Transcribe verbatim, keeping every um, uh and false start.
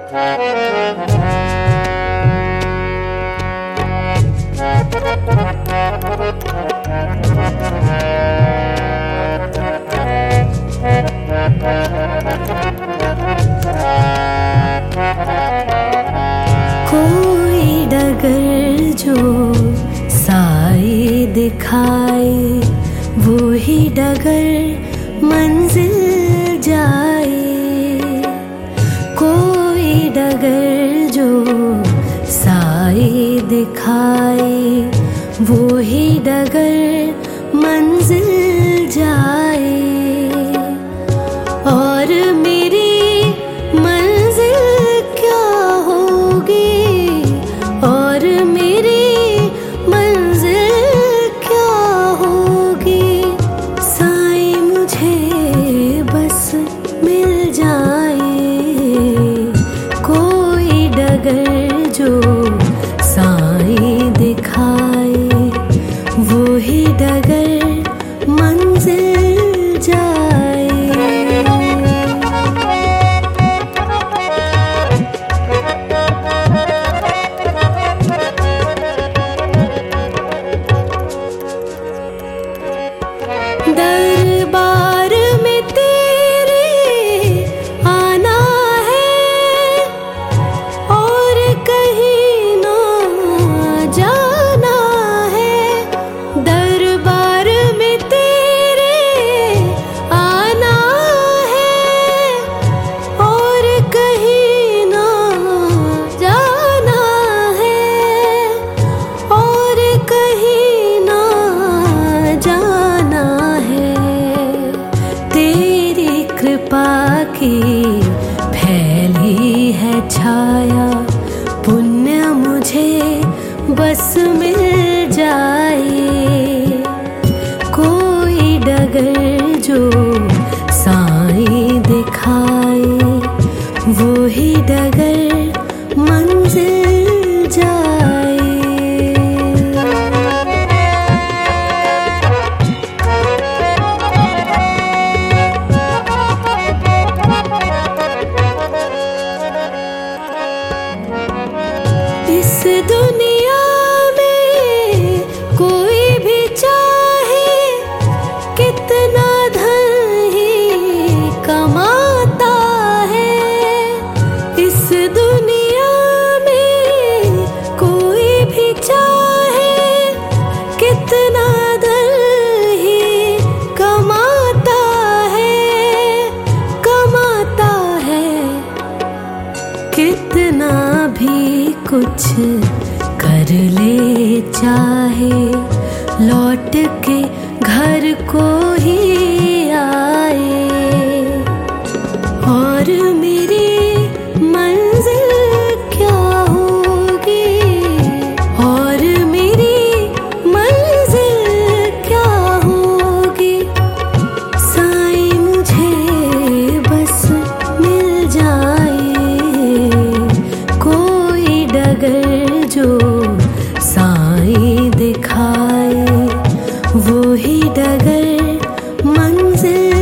कोई डगर जो साए दिखाए, वो ही डगर मंजिल जाए। कोई डगर जो साए दिखाए, वो ही डगर मंजिल जाए। और मेरी मंजिल क्या होगी, और मेरी मंजिल क्या होगी। साए मुझे बस मिल जाए। कोई डगर जो साए दिखाए, वो ही डगर मंजिल जाए। दरबार में तेरे आना है, और कहीं ना जाना है। दरबार में तेरे आना है, और कहीं ना जाना है, और कहीं ना जाना है। तेरी कृपा की फैली है छाया, पुण्य मुझे बस मिल जाए। कोई डगर जो साए दिखाए, वो ही डगर मंजिल जाए। इस दुनिया में कोई भी चाहे कितना धन ही कमाता है। इस दुनिया में कोई भी चाहे कितना धन ही कमाता है, कमाता है। कितना भी कुछ कर ले चाहे, लौट के घर को ही आए। और मेरी मंजिल क्या होगी, और मेरी मंजिल क्या होगी। साए मुझे बस मिल जाए। कोई डगर जो साए दिखाए, वो ही डगर मंजिल